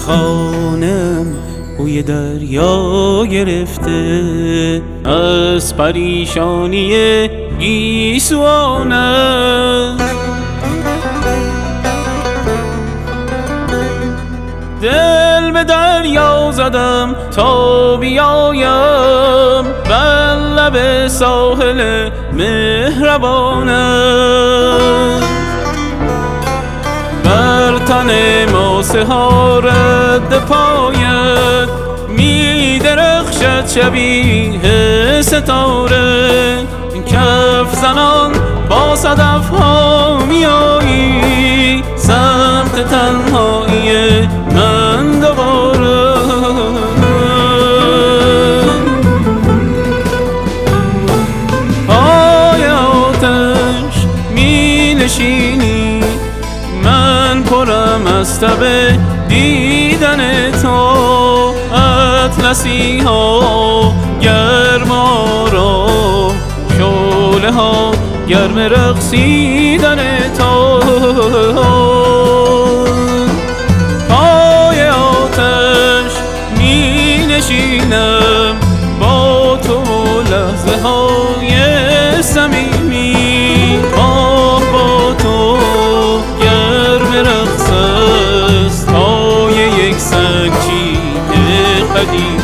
خانم بوی دریا گرفته از پریشانی گیسوانه. دل به دریا زدم تا بیایم بر لب ساحل مهربانه. بر تن ماسه ها رد پایت می درخشد شبیه ستاره. کف زنان با صدف ها می آیی سمت تنهایی من دوباره. پای آتش می نشینی من پرم از تب دیدن تو. اطلسی ها گرما را شعله ها گرم رقصیدن تو. پای آتش می نشینم با تو لحظه های صمیمی. با تو گرم رقص است پای یک سنگچین قدیمی.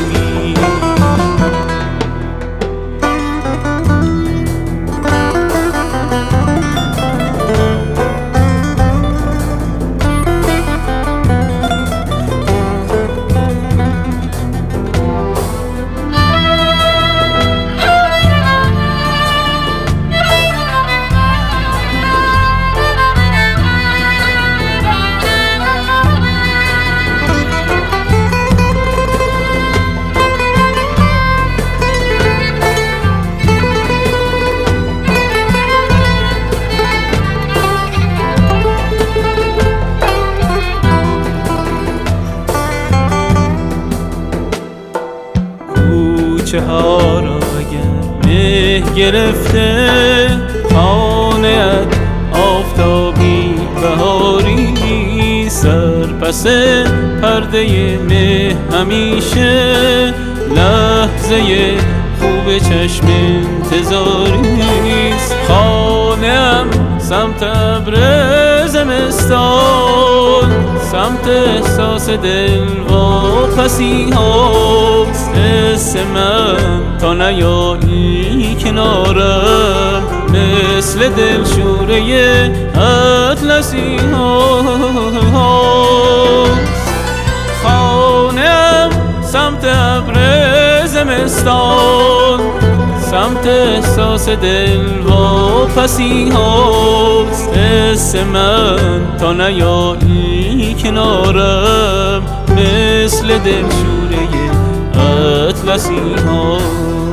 کوچه ها را اگر مه گرفته خانه‌ات آفتابی بهاری. سر پس پرده مه همیشه لحظه خوب چشم انتظاریست. خانه‌ام سمت ابر زمستان سمت احساس دل واپسی هاست. حس من تا نیایی کنارم مثل دلشوره اطلسی هاست. خانه‌ام سمت ابر زمستان سمت احساس دل واپسی هاست. حس من تا نیایی کنارم مثل دلشوره اطلسی هاست.